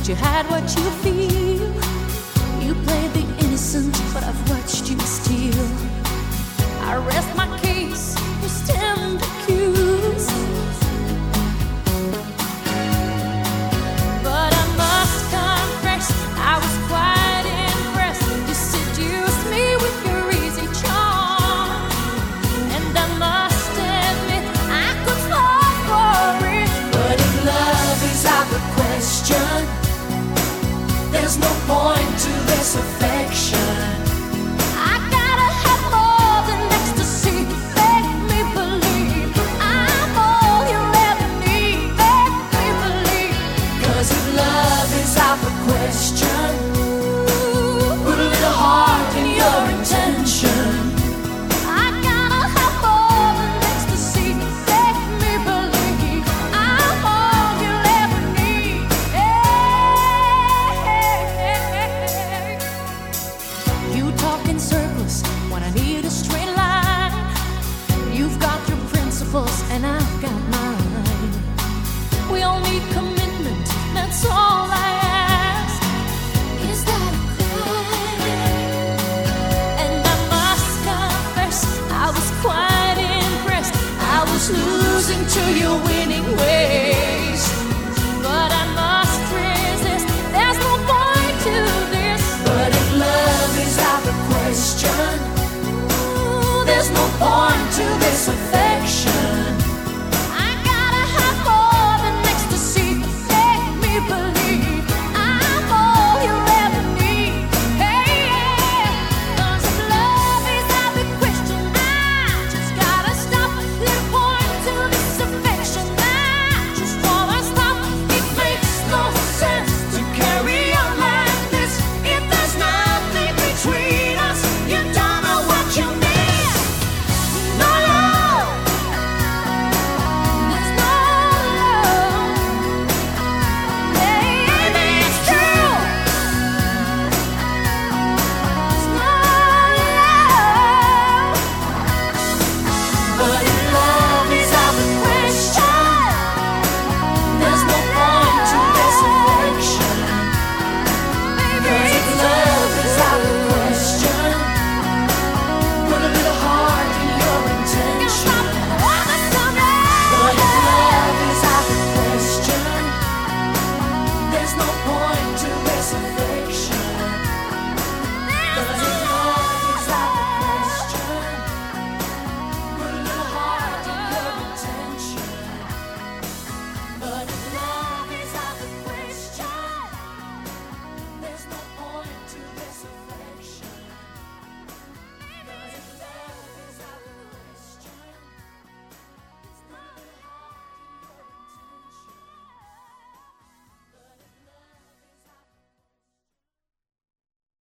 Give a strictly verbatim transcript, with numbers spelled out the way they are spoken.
you hide what you feel. You played the innocent, but I've watched you steal. I rest my case, you stand accused. But I must confess, I was quite impressed. You seduced me with your easy charm, and I must admit I could fall for it. But if love is out the question, there's no point to this affection. I gotta have more than ecstasy. Make me believe I'm all you'll ever need. Make me believe. 'Cause if love is out the question, put a little heart in your intention. I gotta have more than ecstasy. Make me believe I'm all you'll ever need. Hey. You talk in circles when I need a straight line. You've got your principles and I've got mine. We all need commitment, that's all I ask. Is that a crime? And I must confess, I was quite impressed. I was losing to your winning ways.